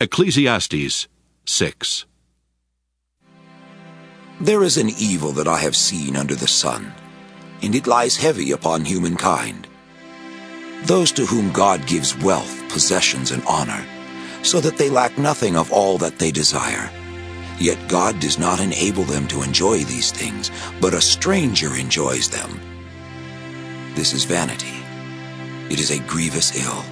Ecclesiastes 6. There is an evil that I have seen under the sun, and it lies heavy upon humankind. Those to whom God gives wealth, possessions, and honor, so that they lack nothing of all that they desire. Yet God does not enable them to enjoy these things, but a stranger enjoys them. This is vanity. It is a grievous ill.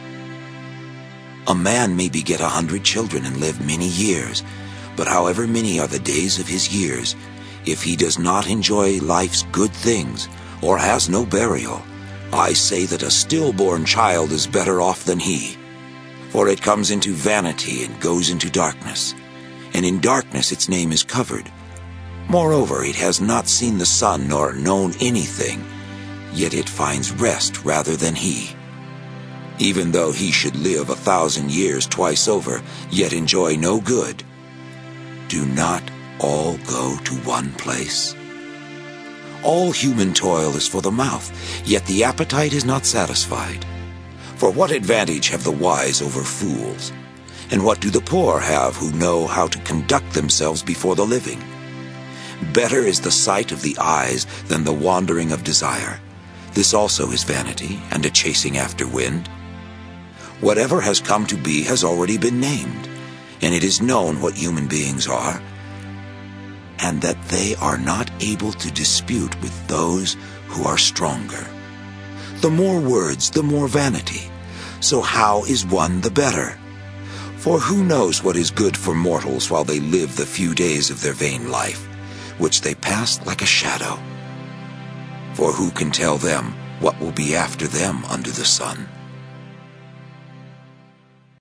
A man may beget 100 children and live many years, but however many are the days of his years, if he does not enjoy life's good things, or has no burial, I say that a stillborn child is better off than he. For it comes into vanity and goes into darkness, and in darkness its name is covered. Moreover, it has not seen the sun nor known anything, yet it finds rest rather than he. Even though he should live 1,000 years twice over, yet enjoy no good, do not all go to one place? All human toil is for the mouth, yet the appetite is not satisfied. For what advantage have the wise over fools? And what do the poor have who know how to conduct themselves before the living? Better is the sight of the eyes than the wandering of desire. This also is vanity, and a chasing after wind. Whatever has come to be has already been named, and it is known what human beings are, and that they are not able to dispute with those who are stronger. The more words, the more vanity. So how is one the better? For who knows what is good for mortals while they live the few days of their vain life, which they pass like a shadow? For who can tell them what will be after them under the sun?